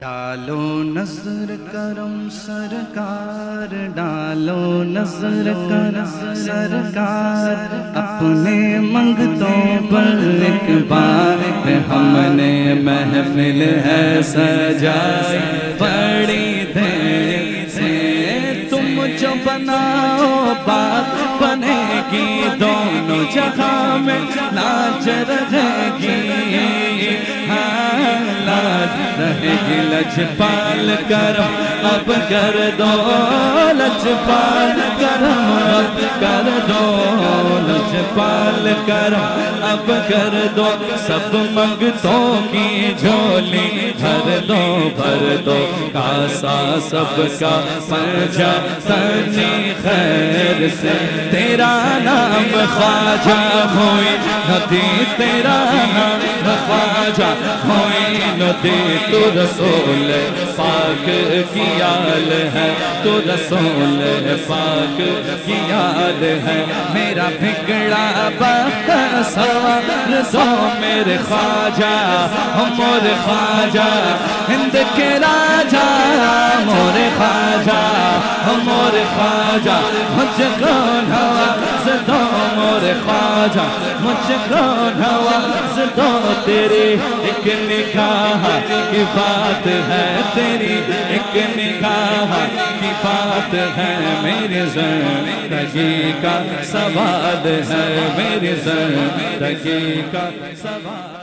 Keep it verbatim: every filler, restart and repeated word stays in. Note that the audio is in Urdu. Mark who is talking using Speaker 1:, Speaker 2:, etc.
Speaker 1: ڈالو نظر کرم سرکار، ڈالو نظر کرم سرکار، اپنے منگتوں پر ایک بار ہم نے محفل ہے سجائی، بڑی دیر سے تم جو بناؤ بات بنے گی، دونوں جہاں میں لاج رہے گی، رہے گی لجپال کرم اب کر دو، لجپال کرم اب کر دو، لجپال کرم اب کر دو، سب منگتوں کی جھولی بھر دو، بھر دو کاسا سب کا پنجا تنی خیر سے، تیرا نام خواجہ ہوئی ندی، تیرا نام خواجہ ہوئی ندی، تو رسول پاک کی آل ہے، تو رسول پاک کی آل ہے، میرا بگڑا بخت سنور دو میرے خواجہ، مور خواجہ ہند کے راجہ، مور خواجہ مور خواجہ، مجھ کو نواز دو مور خواجہ، مجھ کو نواز دو، تیری ایک نگاہ کی بات ہے، تیری ایک نگاہ کی بات ہے، میری زندگی کا سوال ہے، میری زندگی کا سوال